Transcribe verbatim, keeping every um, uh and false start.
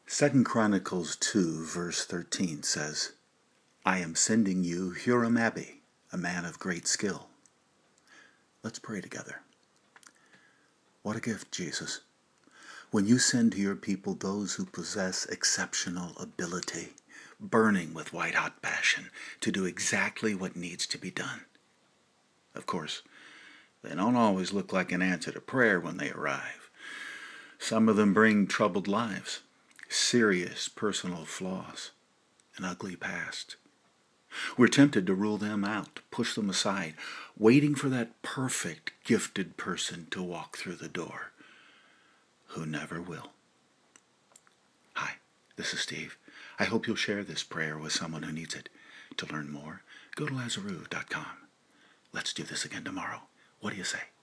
Second Chronicles two, verse thirteen says, I am sending you Huram-Abi, a man of great skill. Let's pray together. What a gift, Jesus, when you send to your people those who possess exceptional ability, burning with white-hot passion to do exactly what needs to be done. Of course, they don't always look like an answer to prayer when they arrive. Some of them bring troubled lives, serious personal flaws, an ugly past. We're tempted to rule them out, push them aside, waiting for that perfect, gifted person to walk through the door, who never will. Hi, this is Steve. I hope you'll share this prayer with someone who needs it. To learn more, go to Lazaroo dot com. Let's do this again tomorrow. What do you say?